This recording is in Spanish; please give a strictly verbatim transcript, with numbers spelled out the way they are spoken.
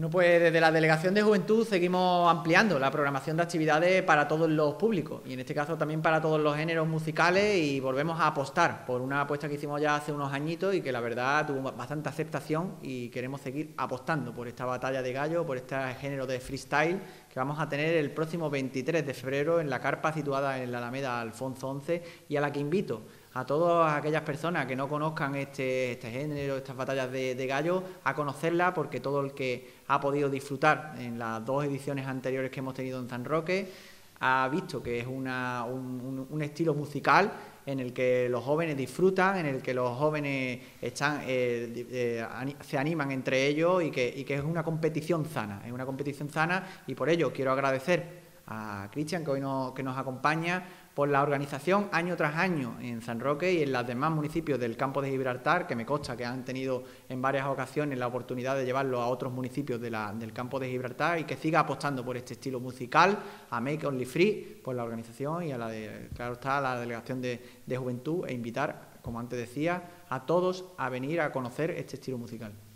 Bueno, pues desde la Delegación de Juventud seguimos ampliando la programación de actividades para todos los públicos y en este caso también para todos los géneros musicales, y volvemos a apostar por una apuesta que hicimos ya hace unos añitos y que la verdad tuvo bastante aceptación, y queremos seguir apostando por esta batalla de gallo, por este género de freestyle que vamos a tener el próximo veintitrés de febrero en la carpa situada en la Alameda Alfonso once, y a la que invito a todas aquellas personas que no conozcan este, este género, estas batallas de, de gallo, a conocerla, porque todo el que ha podido disfrutar en las dos ediciones anteriores que hemos tenido en San Roque ha visto que es una, un, un estilo musical en el que los jóvenes disfrutan, en el que los jóvenes están, eh, eh, se animan entre ellos, y que, y que es una competición sana, es una competición sana, y por ello quiero agradecer a Cristian, que hoy no, que nos acompaña, por la organización año tras año en San Roque y en los demás municipios del campo de Gibraltar, que me consta que han tenido en varias ocasiones la oportunidad de llevarlo a otros municipios de la, del campo de Gibraltar, y que siga apostando por este estilo musical, a Make Only Free, por la organización, y a la de, claro está, a la Delegación de, de Juventud, e invitar, como antes decía, a todos a venir a conocer este estilo musical.